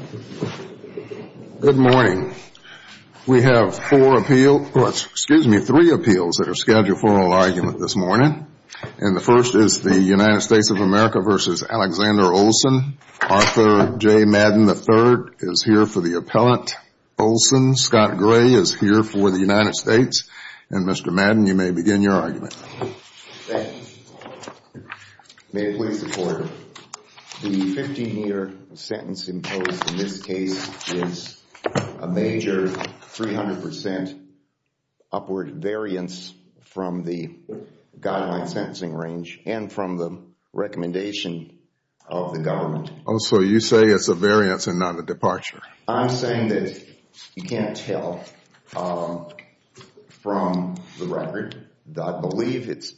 Good morning. We have three appeals that are scheduled for oral argument this morning. And the first is the United States of America versus Alexander Olson. Arthur J. Madden III is here for the appellant. Olson. Scott Gray is here for the United States. And Mr. Madden, you may begin your argument. Thank you. May it please the Court. The 15-year sentence imposed in this case is a major 300% upward variance from the guideline sentencing range and from the recommendation of the government. Oh, so you say it's a variance and not a departure? I'm saying that you can't tell from the record. I believe it's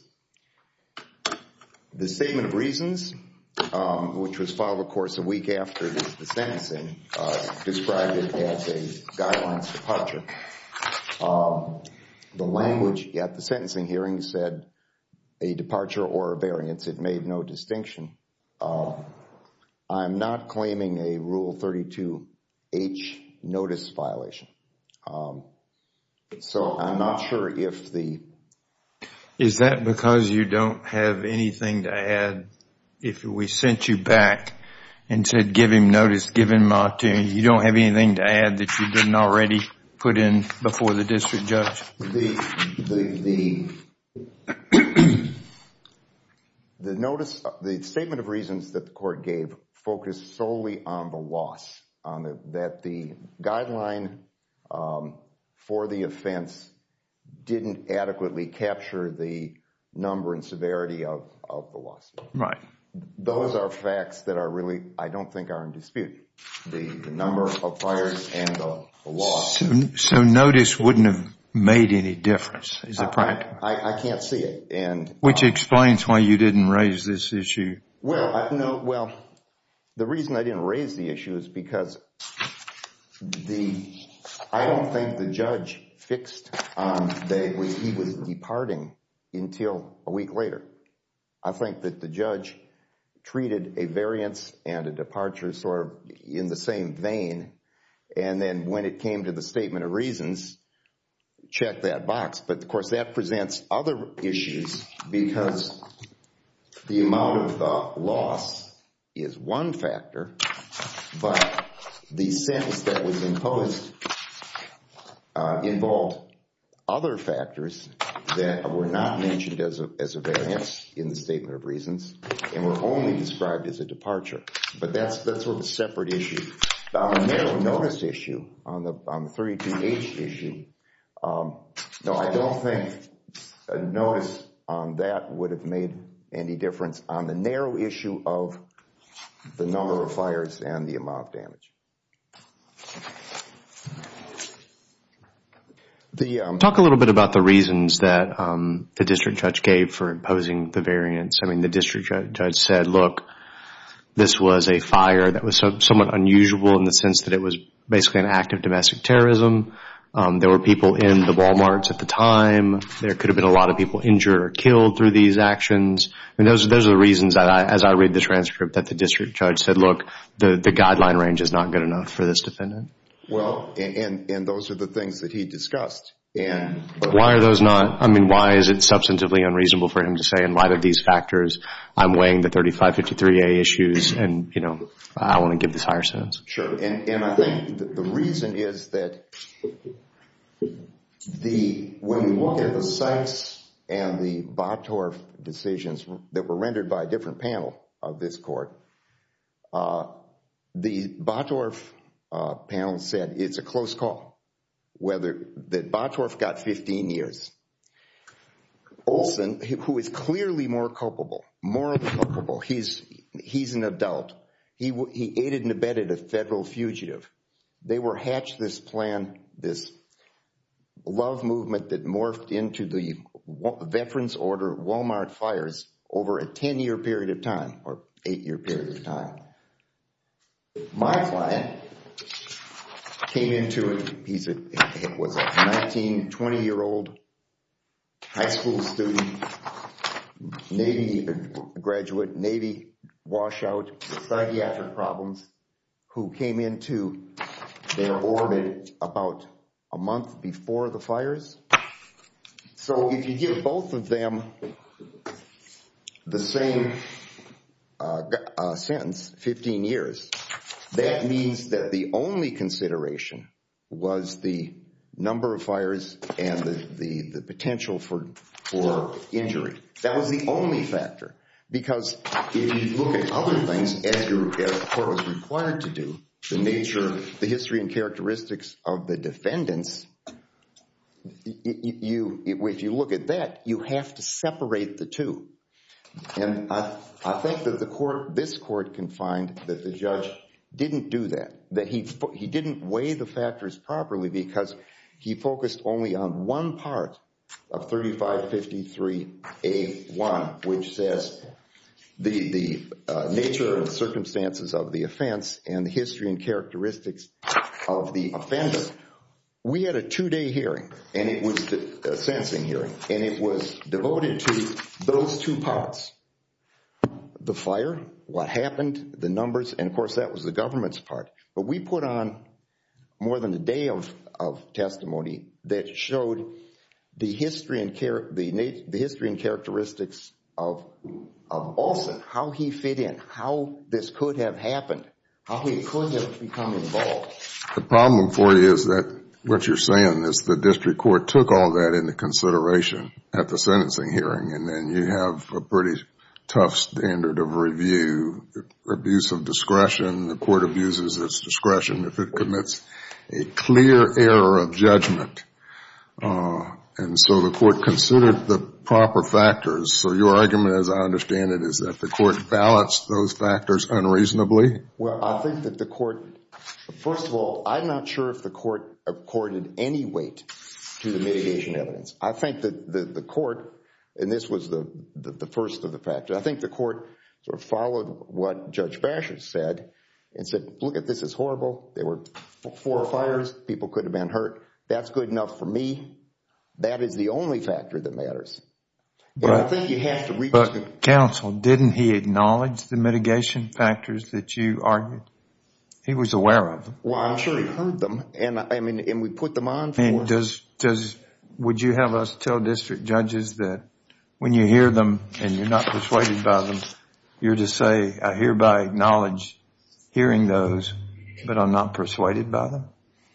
the statement of reasons, which was filed, of course, a week after the sentencing, described it as a guidelines departure. The language at the sentencing hearing said a departure or a variance. It made no distinction. I'm not claiming a Rule 32H notice violation. So I'm not sure if the... Is that because you don't have anything to add? If we sent you back and said give him notice, give him an opportunity, you don't have anything to add that you didn't already put in before the district judge? The notice, the statement of reasons that the court gave focused solely on the loss, that the guideline for the offense didn't adequately capture the number and severity of the loss. Right. Those are facts that are really, I don't think, are in dispute. The number of fires and the loss. So notice wouldn't have made any difference, is it practical? I can't see it. Which explains why you didn't raise this issue. Well, the reason I didn't raise the issue is because I don't think the judge fixed on that he was departing until a week later. I think that the judge treated a variance and a departure sort of in the same vein, and then when it came to the statement of reasons, checked that box. But of course that presents other issues because the amount of the loss is one factor, but the sentence that was imposed involved other factors that were not mentioned as a variance in the statement of reasons and were only described as a departure. But that's sort of a separate issue. On the narrow notice issue, on the 32H issue, no, I don't think a notice on that would have made any difference on the narrow issue of the number of fires and the amount of damage. Talk a little bit about the reasons that the district judge gave for imposing the variance. I mean, the district judge said, look, this was a fire that was somewhat unusual in the sense that it was basically an act of domestic terrorism. There were people in the Walmarts at the time. There could have been a lot of people injured or killed through these actions. And those are the reasons that as I read the transcript that the district judge said, look, the guideline range is not good enough for this defendant. Well, and those are the things that he discussed. Why are those not? I mean, why is it substantively unreasonable for him to say, in light of these factors, I'm weighing the 3553A issues and, I want to give this higher sentence? Sure. And I think the reason is that when you look at the Sykes and the Bottorff decisions that were rendered by a different panel of this court, the Bottorff panel said it's a close call, that Bottorff got 15 years. Olson, who is clearly more culpable, morally culpable, he's an adult. He aided and abetted a federal fugitive. They were hatched this plan, this love movement that morphed into the Veterans Order Walmart fires over a 10-year period of time, or 8-year period of time. My client came into it, was a 19, 20-year-old high school student, Navy graduate, Navy washout with psychiatric problems, who came into their orbit about a month before the fires. So if you give both of them the same sentence, 15 years, that means that the only consideration was the number of fires and the potential for injury. That was the only factor. Because if you look at other things, as the court was required to do, the nature, the history and characteristics of the defendants, if you look at that, you have to separate the two. And I think that this court can find that the judge didn't do that, that he didn't weigh the factors properly because he focused only on one part of 3553A1, which says the nature and circumstances of the offense and the history and characteristics of the offender. We had a 2-day hearing, and it was a sentencing hearing, and it was devoted to those two parts. The fire, what happened, the numbers, and of course that was the government's part. But we put on more than a day of testimony that showed the history and characteristics of Olson, how he fit in, how this could have happened, how he could have become involved. The problem for you is that what you're saying is the district court took all that into consideration at the sentencing hearing, and then you have a pretty tough standard of review, abuse of discretion. The court abuses its discretion if it commits a clear error of judgment. And so the court considered the proper factors. So your argument, as I understand it, is that the court balanced those factors unreasonably? Well, I think that the court, first of all, I'm not sure if the court accorded any weight to the mitigation evidence. I think that the court, and this was the first of the factors, I think the court sort of followed what Judge Basher said and said, look at this, is horrible. There were 4 fires. People could have been hurt. That's good enough for me. That is the only factor that matters. And I think you have to reach... But, counsel, didn't he acknowledge the mitigation factors that you argued? He was aware of them. Well, I'm sure he heard them, and we put them on for... And would you have us tell district judges that when you hear them and you're not persuaded by them, you're to say, I hereby acknowledge hearing those, but I'm not persuaded by them?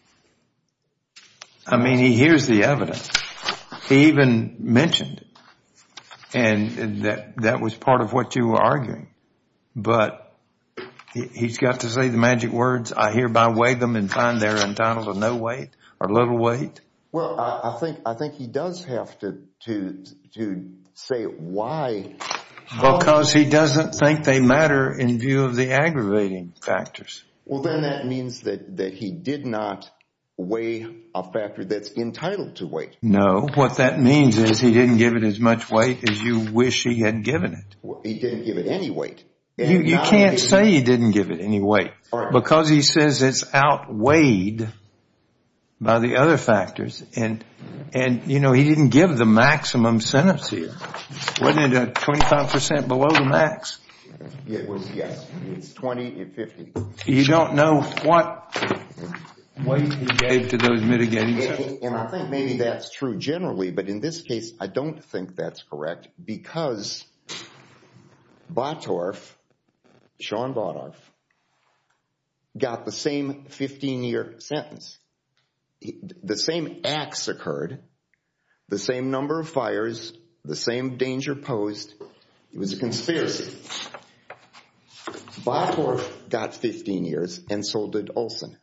I mean, he hears the evidence. He even mentioned it, and that was part of what you were arguing. But he's got to say the magic words, I hereby weigh them and find they're entitled to no weight or little weight. Well, I think he does have to say why. Because he doesn't think they matter in view of the aggravating factors. Well, then that means that he did not weigh a factor that's entitled to weight. No, what that means is he didn't give it as much weight as you wish he had given it. Well, he didn't give it any weight. You can't say he didn't give it any weight. Right. Because he says it's outweighed by the other factors. And you know, he didn't give the maximum sentence here. Wasn't it 25% below the max? It was, yes. It's 20 and 50. You don't know what weight he gave to those mitigating factors. And I think maybe that's true generally, but in this case, I don't think that's correct because Sean Bottorff, got the same 15-year sentence. The same acts occurred, the same number of fires, the same danger posed. It was a conspiracy. Bottorff got 15 years and so did Olson.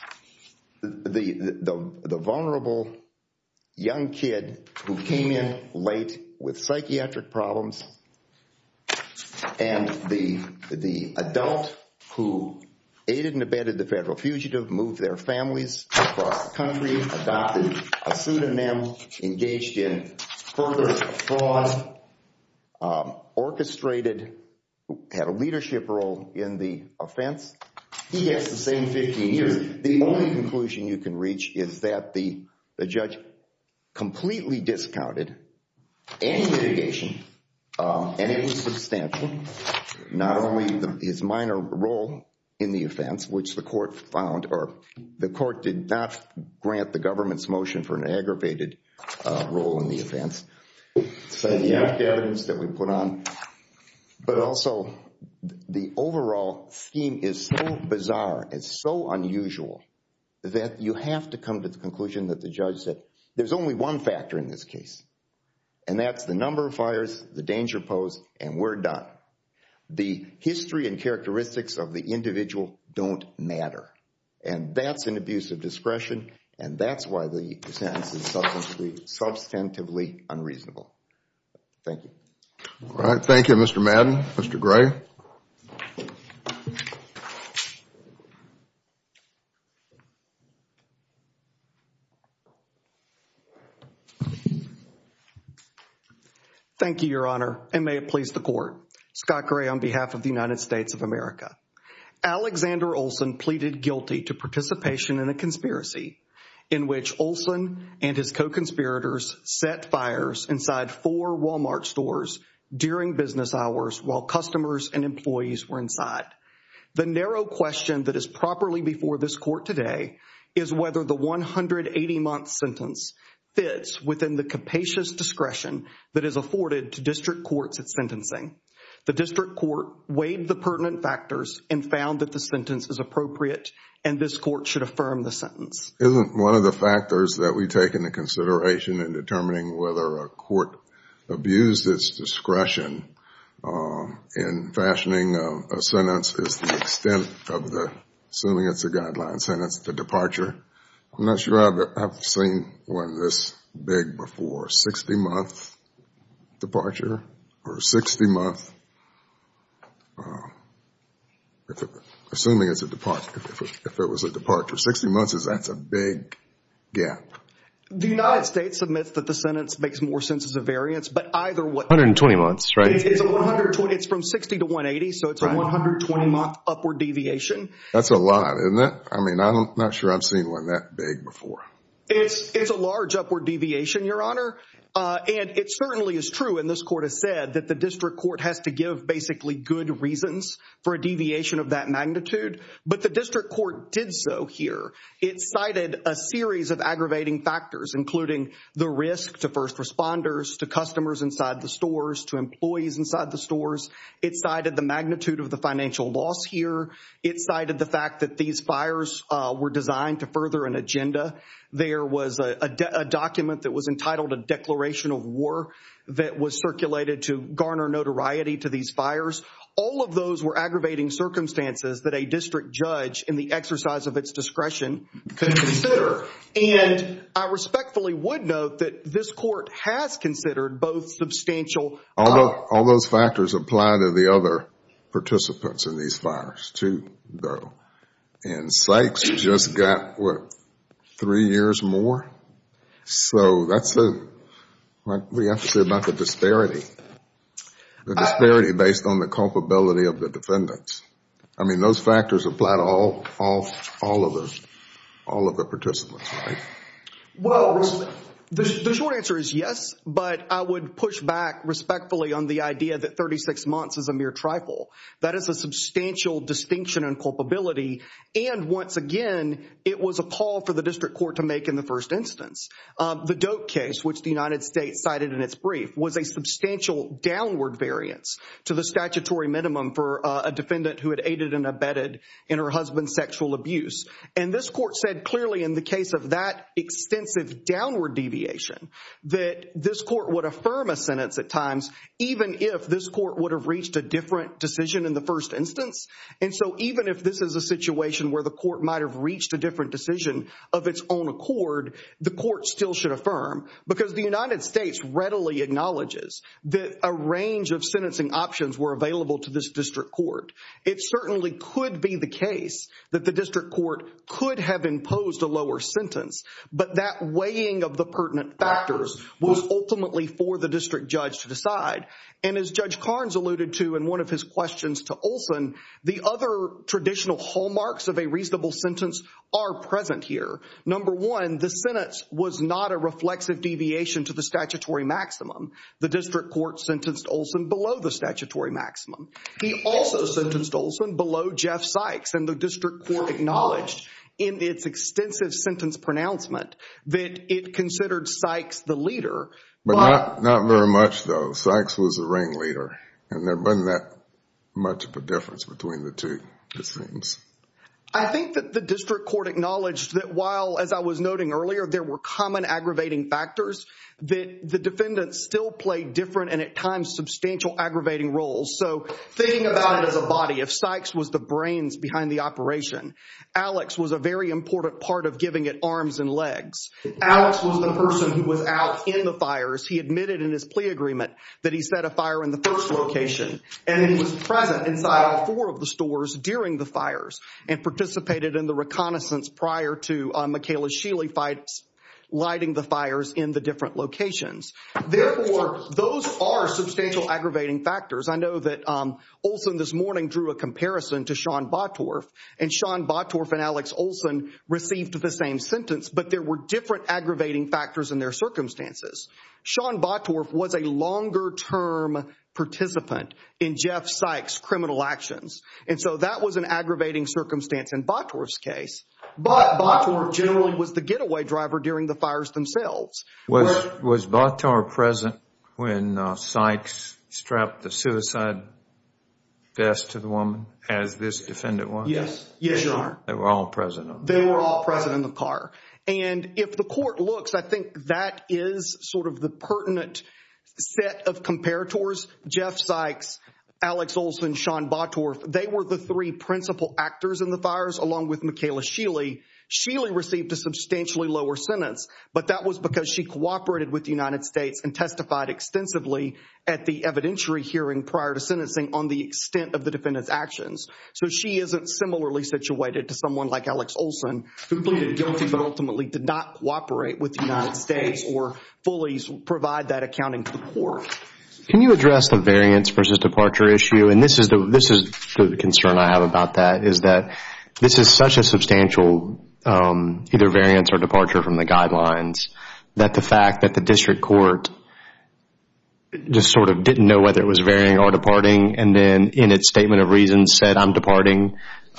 The vulnerable young kid who came in late with psychiatric problems and the adult who aided and abetted the federal fugitive, moved their families across the country, adopted a pseudonym, engaged in further fraud, orchestrated, had a leadership role in the offense. He gets the same 15 years. The only conclusion you can reach is that the judge completely discounted any mitigation, and it was substantial. Not only his minor role in the offense, which the court found, or the court did not grant the government's motion for an aggravated role in the offense. So the evidence that we put on, but also the overall scheme is so bizarre, it's so unusual that you have to come to the conclusion that the judge said, there's only one factor in this case, and that's the number of fires, the danger posed, and we're done. The history and characteristics of the individual don't matter. And that's an abuse of discretion, and that's why the sentence is substantively unreasonable. Thank you. All right. Thank you, Mr. Madden. Mr. Gray. Thank you, Your Honor, and may it please the court. Scott Gray on behalf of the United States of America. Alexander Olson pleaded guilty to participation in a conspiracy in which Olson and his co-conspirators set fires inside 4 Walmart stores during business hours while customers and employees were inside. The narrow question that is properly before this court today is whether the 180-month sentence fits within the capacious discretion that is afforded to district courts at sentencing. The district court weighed the pertinent factors and found that the sentence is appropriate, and this court should affirm the sentence. Isn't one of the factors that we take into consideration in determining whether a court abused its discretion in fashioning a sentence is the extent of the, assuming it's a guideline sentence, the departure? I'm not sure I've seen one this big before. 60-month departure or 60-month, assuming it's a departure, if it was a departure. 60 months, that's a big gap. The United States admits that the sentence makes more sense as a variance, but either way. 120 months, right? It's a 120. It's from 60 to 180, so it's a 120-month upward deviation. That's a lot, isn't it? I mean, I'm not sure I've seen one that big before. It's a large upward deviation, Your Honor. And it certainly is true, and this court has said, that the district court has to give basically good reasons for a deviation of that magnitude. But the district court did so here. It cited a series of aggravating factors, including the risk to first responders, to customers inside the stores, to employees inside the stores. It cited the magnitude of the financial loss here. It cited the fact that these fires were designed to further an agenda. There was a document that was entitled a declaration of war that was circulated to garner notoriety to these fires. All of those were aggravating circumstances that a district judge, in the exercise of its discretion, could consider. And I respectfully would note that this court has considered both substantial. All those factors apply to the other participants in these fires, too, though. And Sykes just got, 3 years more? So that's what we have to say about the disparity. The disparity based on the culpability of the defendants. I mean, those factors apply to all of the participants, right? Well, the short answer is yes, but I would push back respectfully on the idea that 36 months is a mere trifle. That is a substantial distinction in culpability, and once again, it was a call for the district court to make in the first instance. The Doak case, which the United States cited in its brief, was a substantial downward variance to the statutory minimum for a defendant who had aided and abetted in her husband's sexual abuse. And this court said clearly in the case of that extensive downward deviation that this court would affirm a sentence at times, even if this court would have reached a different decision in the first instance. And so even if this is a situation where the court might have reached a different decision of its own accord, the court still should affirm, because the United States readily acknowledges that a range of sentencing options were available to this district court. It certainly could be the case that the district court could have imposed a lower sentence, but that weighing of the pertinent pertinent factors was ultimately for the district judge to decide. And as Judge Carnes alluded to in one of his questions to Olson, the other traditional hallmarks of a reasonable sentence are present here. Number one, the sentence was not a reflexive deviation to the statutory maximum. The district court sentenced Olson below the statutory maximum. He also sentenced Olson below Jeff Sykes, and the district court acknowledged in its extensive sentence pronouncement that it considered Sykes the leader. But not very much, though. Sykes was the ringleader, and there wasn't that much of a difference between the two, it seems. I think that the district court acknowledged that while, as I was noting earlier, there were common aggravating factors, that the defendants still played different and at times substantial aggravating roles. So thinking about it as a body, if Sykes was the brains behind the operation, Alex was a very important part of giving it arms and legs. Alex was the person who was out in the fires. He admitted in his plea agreement that he set a fire in the first location, and he was present inside all 4 of the stores during the fires and participated in the reconnaissance prior to Michaela Sheely lighting the fires in the different locations. Therefore, those are substantial aggravating factors. I know that Olson this morning drew a comparison to Sean Bottorff, and Sean Bottorff and Alex Olson received the same sentence, but there were different aggravating factors in their circumstances. Sean Bottorff was a longer-term participant in Jeff Sykes' criminal actions, and so that was an aggravating circumstance in Bottorff's case. But Bottorff generally was the getaway driver during the fires themselves. Was Bottorff present when Sykes strapped the suicide vest to the woman, as this defendant was? Yes, Your Honor. They were all present. They were all present in the car. And if the court looks, I think that is sort of the pertinent set of comparators. Jeff Sykes, Alex Olson, Sean Bottorff, they were the 3 principal actors in the fires, along with Michaela Sheely. Sheely received a substantially lower sentence, but that was because she cooperated with the United States and testified extensively at the evidentiary hearing prior to sentencing on the extent of the defendant's actions. So she isn't similarly situated to someone like Alex Olson, who pleaded guilty but ultimately did not cooperate with the United States or fully provide that accounting to the court. Can you address the variance versus departure issue? And this is the concern I have about that, is that this is such a substantial either variance or departure from the guidelines, that the fact that the district court just sort of didn't know whether it was varying or departing, and then in its statement of reasons said, I'm departing,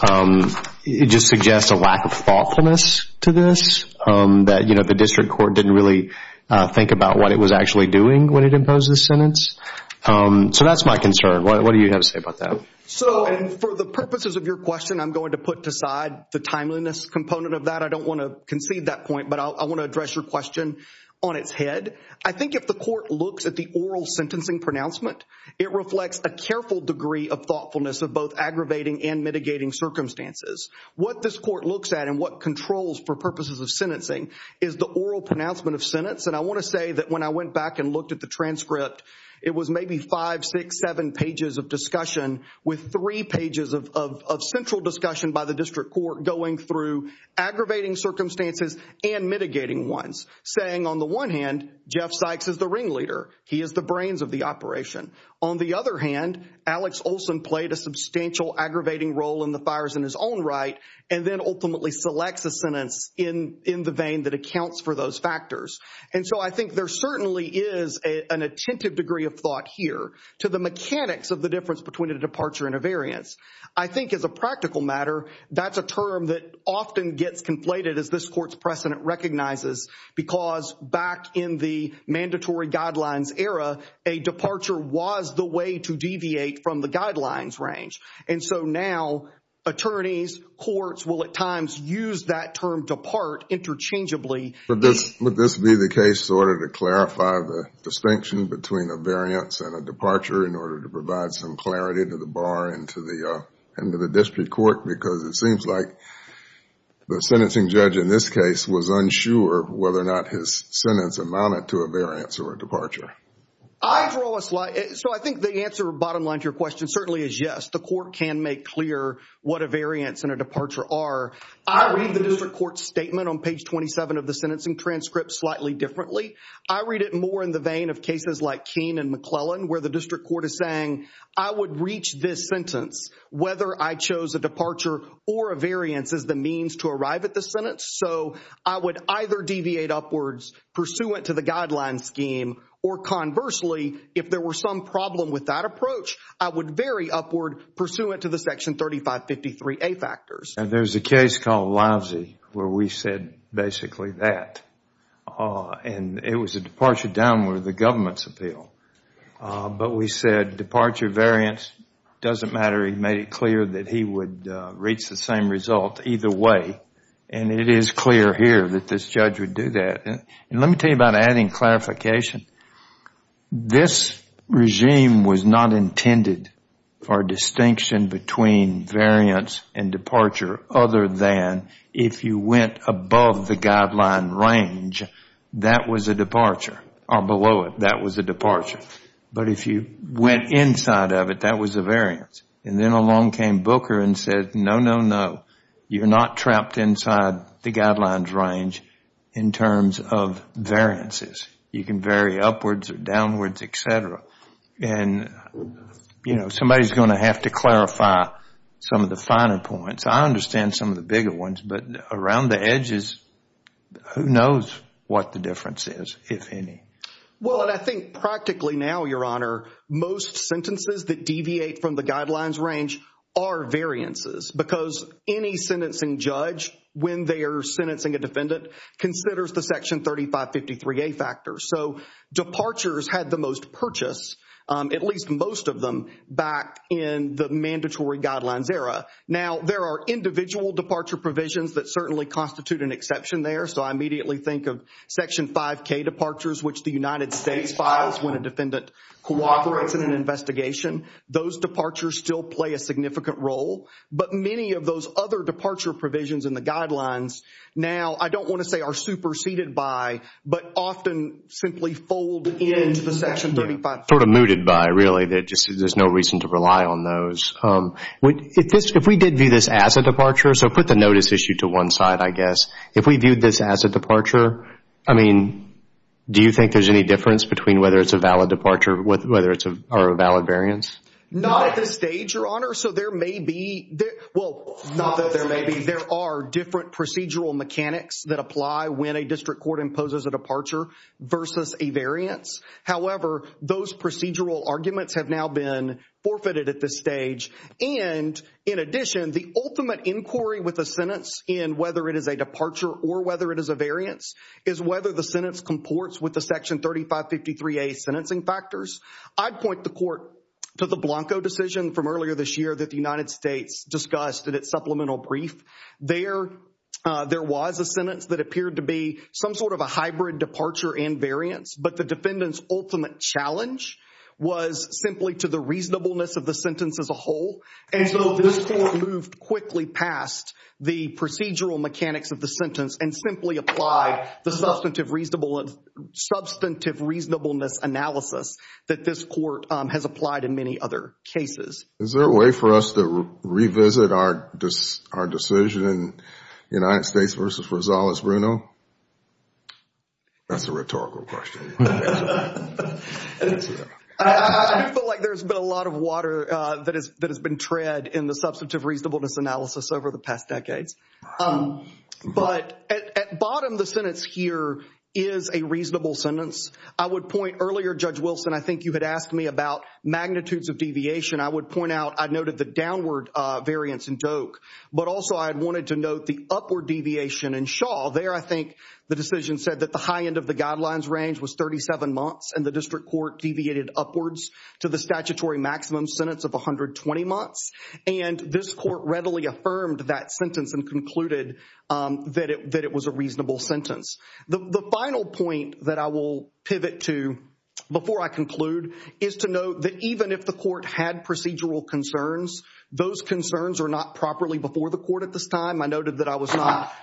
it just suggests a lack of thoughtfulness to this, that, the district court didn't really think about what it was actually doing when it imposed this sentence. So that's my concern. What do you have to say about that? So, and for the purposes of your question, I'm going to put aside the timeliness component of that. I don't want to concede that point, but I want to address your question on its head. I think if the court looks at the oral sentencing pronouncement, it reflects a careful degree of thoughtfulness of both aggravating and mitigating circumstances. What this court looks at and what controls for purposes of sentencing is the oral pronouncement of sentence. And I want to say that when I went back and looked at the transcript, it was maybe 5, 6, 7 pages of discussion with 3 pages of central discussion by the district court going through aggravating circumstances and mitigating ones, saying on the one hand, Jeff Sykes is the ringleader. He is the brains of the operation. On the other hand, Alex Olson played a substantial aggravating role in the fires in his own right, and then ultimately selects a sentence in the vein that accounts for those factors. And so I think there certainly is an attentive degree of thought here to the mechanics of the difference between a departure and a variance. I think as a practical matter, that's a term that often gets conflated, as this court's precedent recognizes, because back in the mandatory guidelines era, a departure was the way to deviate from the guidelines range. And so now attorneys, courts will at times use that term depart interchangeably. Would this be the case in order to clarify the distinction between a variance and a departure in order to provide some clarity to the bar and to the district court? Because it seems like the sentencing judge in this case was unsure whether or not his sentence amounted to a variance or a departure. I draw a slide. So I think the answer, bottom line to your question, certainly is yes. The court can make clear what a variance and a departure are. I read the district court statement on page 27 of the sentencing transcript slightly differently. I read it more in the vein of cases like Keene and McClellan, where the district court is saying, I would reach this sentence whether I chose a departure or a variance as the means to arrive at the sentence. So I would either deviate upwards pursuant to the guideline scheme, or conversely, if there were some problem with that approach, I would vary upward pursuant to the Section 3553A factors. And there's a case called Livesey where we said basically that. And it was a departure downward of the government's appeal. But we said departure variance doesn't matter. He made it clear that he would reach the same result either way. And it is clear here that this judge would do that. And let me tell you about adding clarification. This regime was not intended for a distinction between variance and departure other than if you went above the guideline range, that was a departure, or below it, that was a departure. But if you went inside of it, that was a variance. And then along came Booker and said, no, you're not trapped inside the guidelines range in terms of variances. You can vary upwards or downwards, et cetera. And, somebody's going to have to clarify some of the finer points. I understand some of the bigger ones, but around the edges, who knows what the difference is, if any. Well, and I think practically now, Your Honor, most sentences that deviate from the guidelines range are variances, because any sentencing judge, when they are sentencing a defendant, considers the Section 3553A factors. So departures had the most purchase, at least most of them, back in the mandatory guidelines era. Now, there are individual departure provisions that certainly constitute an exception there. So I immediately think of Section 5K departures, which the United States files when a defendant cooperates in an investigation. Those departures still play a significant role. But many of those other departure provisions in the guidelines now, I don't want to say are superseded by, but often simply fold into the Section 35. Sort of mooted by, really, that just there's no reason to rely on those. If we did view this as a departure, so put the notice issue to one side, I guess. If we viewed this as a departure, do you think there's any difference between whether it's a valid departure, whether it's a valid variance? Not at this stage, Your Honor. So there may be, not that there may be, there are different procedural mechanics that apply when a district court imposes a departure versus a variance. However, those procedural arguments have now been forfeited at this stage. And in addition, the ultimate inquiry with a sentence in whether it is a departure or whether it is a variance is whether the sentence comports with the Section 3553A sentencing factors. I'd point the court to the Blanco decision from earlier this year that the United States discussed in its supplemental brief. There was a sentence that appeared to be some sort of a hybrid departure and variance, but the defendant's ultimate challenge was simply to the reasonableness of the sentence as a whole. And so this court moved quickly past the procedural mechanics of the sentence and simply applied the substantive reasonableness analysis that this court has applied in many other cases. Is there a way for us to revisit our decision in United States versus Rosales-Bruno? That's a rhetorical question. I do feel like there's been a lot of water that has been tread in the substantive reasonableness analysis over the past decades. But at bottom, the sentence here is a reasonable sentence. I would point earlier, Judge Wilson, I think you had asked me about magnitudes of deviation. I would point out, I noted the downward variance in Doak, but also I had wanted to note the upward deviation in Shaw. There, I think the decision said that the high end of the guidelines range was 37 months, and the district court deviated upwards to the statutory maximum sentence of 120 months. And this court readily affirmed that sentence and concluded that it was a reasonable sentence. The final point that I will pivot to before I conclude is to note that even if the court had procedural concerns, those concerns are not properly before the court at this time. I noted that I was not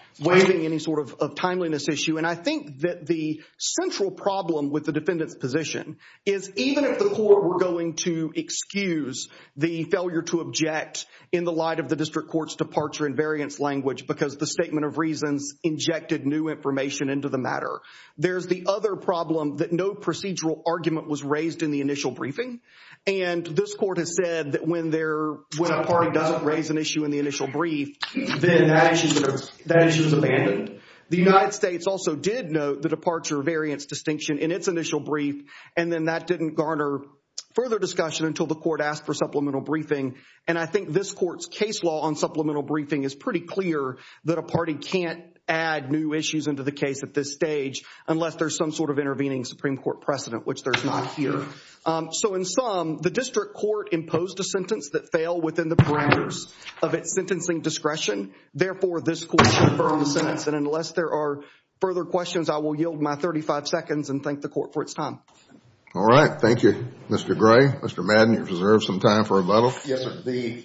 waiving any sort of timeliness issue. And I think that the central problem with the defendant's position is even if the court were going to excuse the failure to object in the light of the district court's departure and variance language because the statement of reasons injected new information into the matter, there's the other problem that no procedural argument was raised in the initial briefing. And this court has said that when a party doesn't raise an issue in the initial brief, then that issue is abandoned. The United States also did note the departure variance distinction in its initial brief, and then that didn't garner further discussion until the court asked for supplemental briefing. And I think this court's case law on supplemental briefing is pretty clear that a party can't add new issues into the case at this stage unless there's some sort of intervening Supreme Court precedent, which there's not here. So in sum, the district court imposed a sentence that fell within the parameters of its sentencing discretion. Therefore, this court should affirm the sentence. And unless there are further questions, I will yield my 35 seconds and thank the court for its time. All right. Thank you, Mr. Gray. Mr. Madden, you've reserved some time for rebuttal. Yes, sir.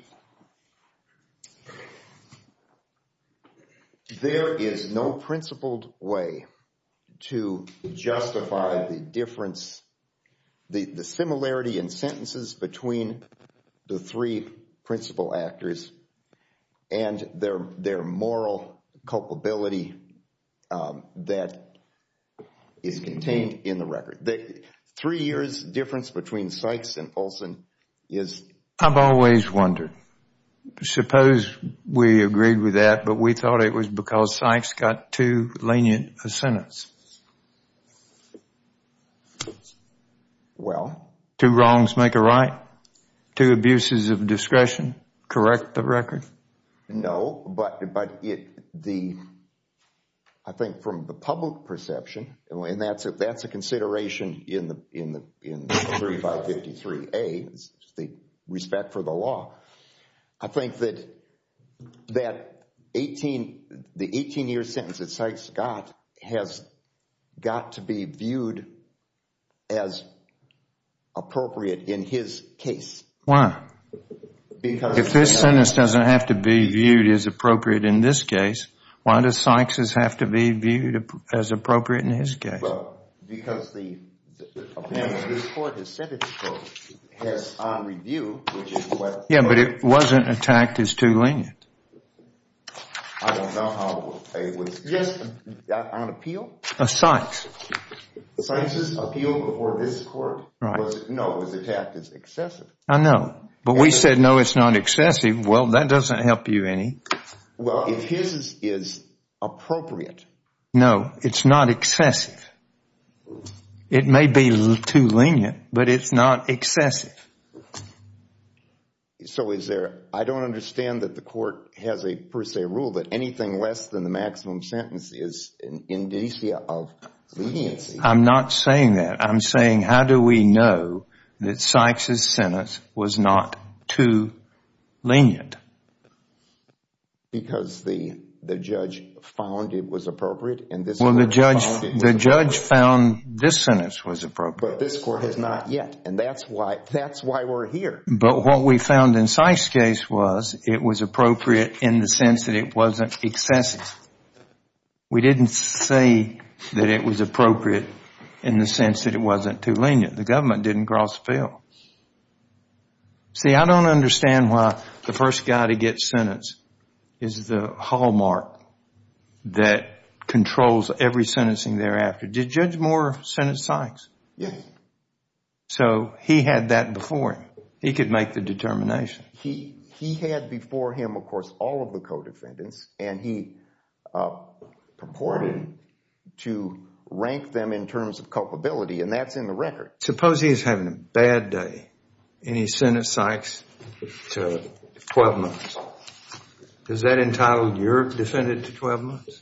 There is no principled way to justify the difference, the similarity in sentences between the three principal actors and their moral culpability that is contained in the record. The 3 years difference between Sykes and Olson is... I've always wondered. Suppose we agreed with that, but we thought it was because Sykes got too lenient a sentence. Well... 2 wrongs make a right? 2 abuses of discretion correct the record? No, but I think from the public perception, and that's a consideration in the 3553A, it's the respect for the law. I think that the 18-year sentence that Sykes got has got to be viewed as appropriate in his case. Why? Because if this sentence doesn't have to be viewed as appropriate in this case, why does Sykes have to be viewed as appropriate in his case? Well, because apparently this court has said it's appropriate, has on review, which is what... Yeah, but it wasn't attacked as too lenient. I don't know how it was. Just on appeal? Sykes. Sykes' appeal before this court was attacked as excessive. I know, but we said no, it's not excessive. Well, that doesn't help you any. Well, if his is appropriate. No, it's not excessive. It may be too lenient, but it's not excessive. So I don't understand that the court has a per se rule that anything less than the maximum sentence is an indicia of leniency. I'm not saying that. I'm saying how do we know that Sykes' sentence was not too lenient? Because the judge found it was appropriate, and this the judge found this sentence was appropriate. But this court has not yet, and that's why we're here. But what we found in Sykes' case was it was appropriate in the sense that it wasn't excessive. We didn't say that it was appropriate in the sense that it wasn't too lenient. The government didn't cross the field. See, I don't understand why the first guy to get sentenced is the hallmark that controls every sentencing thereafter. Did Judge Moore sentence Sykes? Yes. So he had that before him. He could make the determination. He had before him, of course, all of the co-defendants, and he purported to rank them in terms of culpability, and that's in the record. Suppose he's having a bad day, and he sentenced Sykes to 12 months. Does that entitle your defendant to 12 months?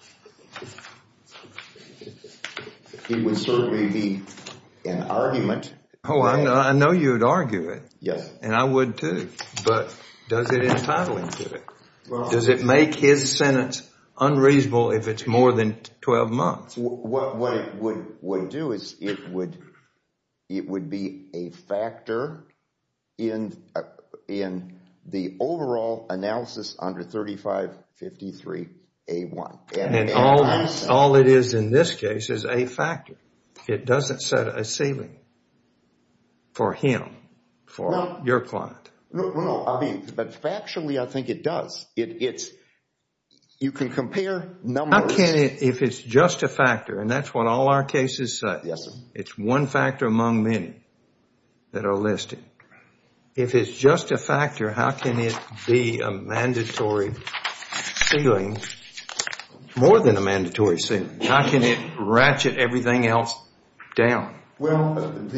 It would certainly be an argument. Oh, I know you would argue it. Yes. And I would too. But does it entitle him to it? Well, does it make his sentence unreasonable if it's more than 12 months? What it would do is it would be a factor in the overall analysis under 3553 A1. And all it is in this case is a factor. It doesn't set a ceiling for him, for your client. No, I mean, but factually I think it does. You can compare numbers. How can it, if it's just a factor, and that's what all our cases say. Yes, sir. It's one factor among many that are listed. If it's just a factor, how can it be a mandatory ceiling, more than a mandatory ceiling? How can it ratchet everything else down? Well,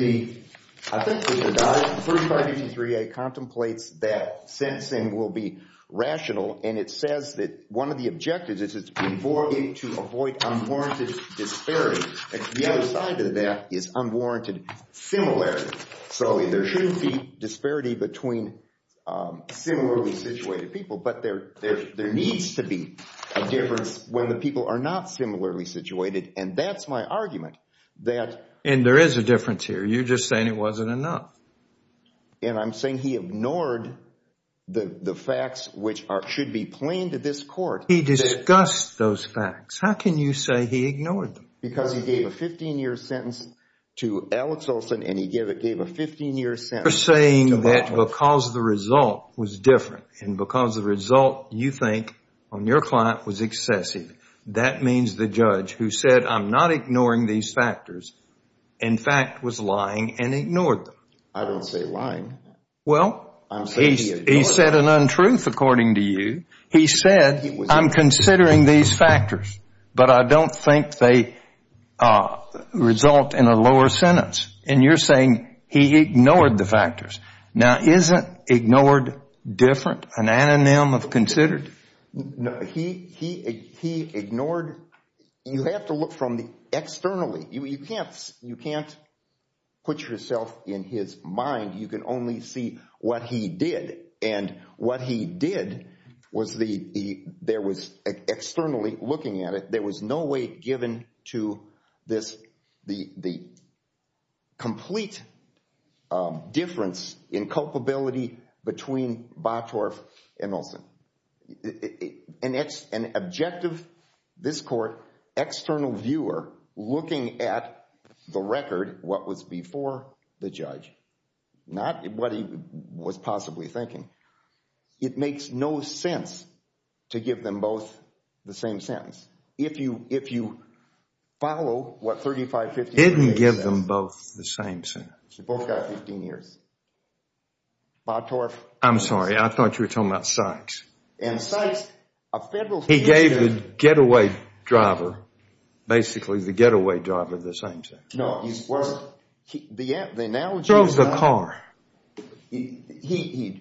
I think that the 3553A contemplates that sentencing will be rational, and it says that one of the objectives is to avoid unwarranted disparity. And the other side of that is unwarranted similarity. So there shouldn't be disparity between similarly situated people, but there needs to be a difference when the people are not similarly situated, and that's my argument. And there is a difference here. You're just saying it wasn't enough. And I'm saying he ignored the facts which should be plain to this court. He discussed those facts. How can you say he ignored them? Because he gave a 15-year sentence to Alex Olson, and he gave a 15-year sentence. You're saying that because the result was different, and because the result you think on your client was excessive, that means the judge who said, I'm not ignoring these factors, in fact was lying and ignored them. I don't say lying. Well, he said an untruth according to you. He said, I'm considering these factors, but I don't think they result in a lower sentence. And you're saying he ignored the factors. Now, isn't ignored different, an anonym of considered? No, he ignored. You have to look from the externally. You can't put yourself in his mind. You can only see what he did, and what he did was there was externally looking at it. There was no weight given to this the complete difference in culpability between Bottorff and Olson. An objective, this court, external viewer looking at the record, what was before the judge, not what he was possibly thinking. It makes no sense to give them both the same sentence. If you follow what 3553 didn't give them both the same sentence. They both got 15 years. Bottorff. I'm sorry, I thought you were talking about Sykes. And Sykes, a federal. He gave the getaway driver, basically the getaway driver, the same sentence. No, he wasn't. The analogy drove the car. He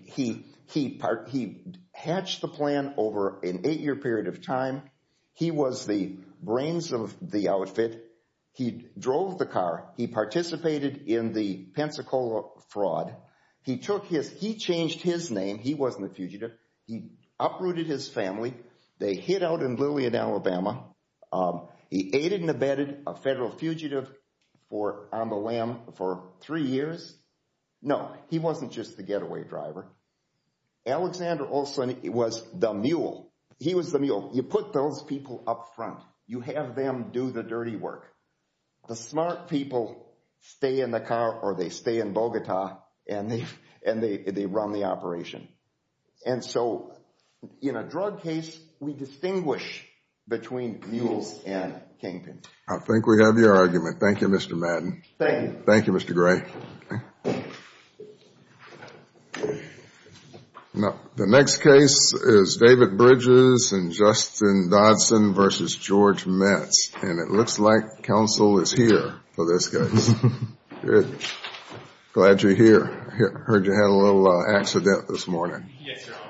hatched the plan over an 8-year period of time. He was the brains of the outfit. He drove the car. He participated in the Pensacola fraud. He changed his name. He wasn't a fugitive. He uprooted his family. They hid out in Lillian, Alabama. He aided and abetted a federal fugitive on the lam for 3 years. No, he wasn't just the getaway driver. Alexander Olson was the mule. He was the mule. You put those people up front. You have them do the dirty work. The smart people stay in the car, or they stay in Bogota, and they run the operation. And so in a drug case, we distinguish between mules and kingpins. I think we have your argument. Thank you, Mr. Madden. Thank you. Thank you, Mr. Gray. Now, the next case is David Bridges and Justin Dodson versus George Metz. And it looks like counsel is here for this case. Good. Glad you're here. Heard you had a little accident this morning. Yes, Your Honor.